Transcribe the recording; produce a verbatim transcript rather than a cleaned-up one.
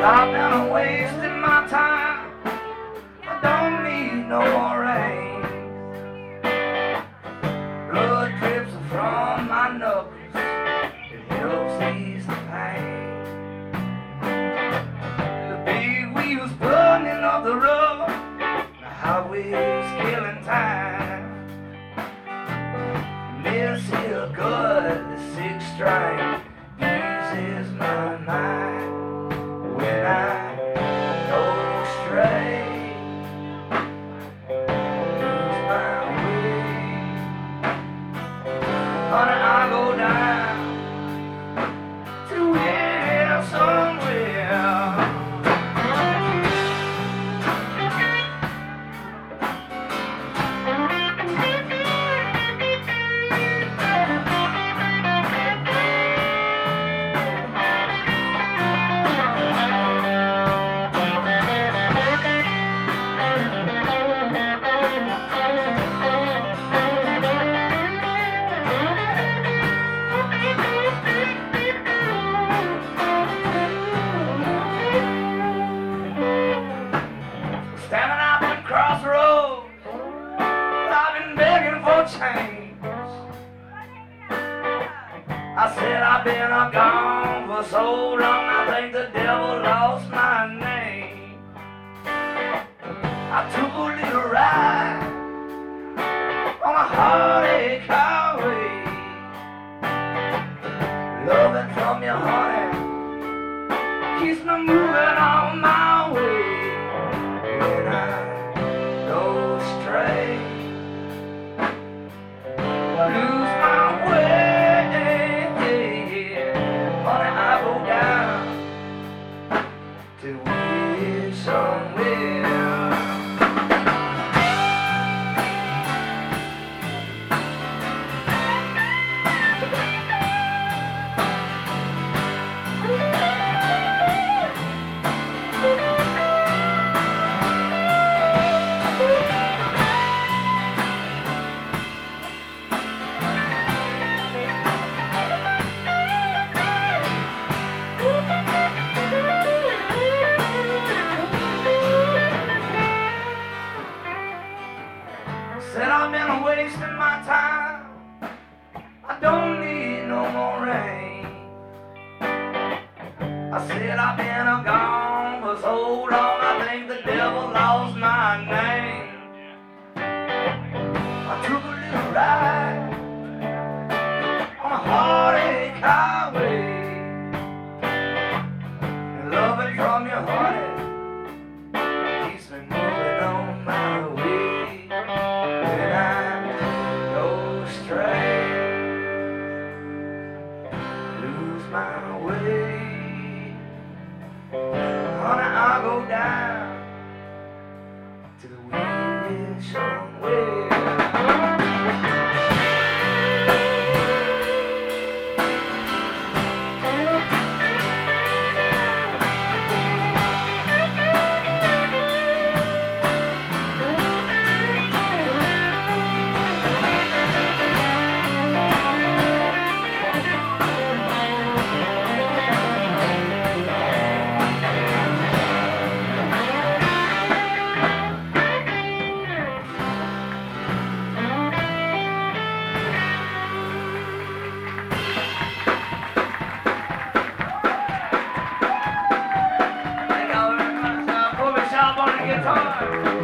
I've been wasting my time. I don't need no more rain. Blood drips from my knuckles. It helps ease the pain. The big wheels burning up the road. The highway's killing time. This here good, the six string eases my mind. When I go stray, lose my way, honey, I go down to here somewhere. Standing out at crossroads, I've been begging for change. I said I've been a gone for so long, I think the devil lost my name. I took a little ride on a heartache highway. Loving from you, honey, keeps me moving on my way. When I go stray, lose my way, honey, I go down to where somewhere. Said I've been wasting my time. I don't need no more rain. I said I've been a gone for so long, I think the devil lost my name. I took a little ride on a heartache highway. And loving from you, honey, keeps me moving on my way. When I go stray, lose my way, honey, I go down to the wind somewhere. Thank you very much. Uh, pull me sharp on the guitar.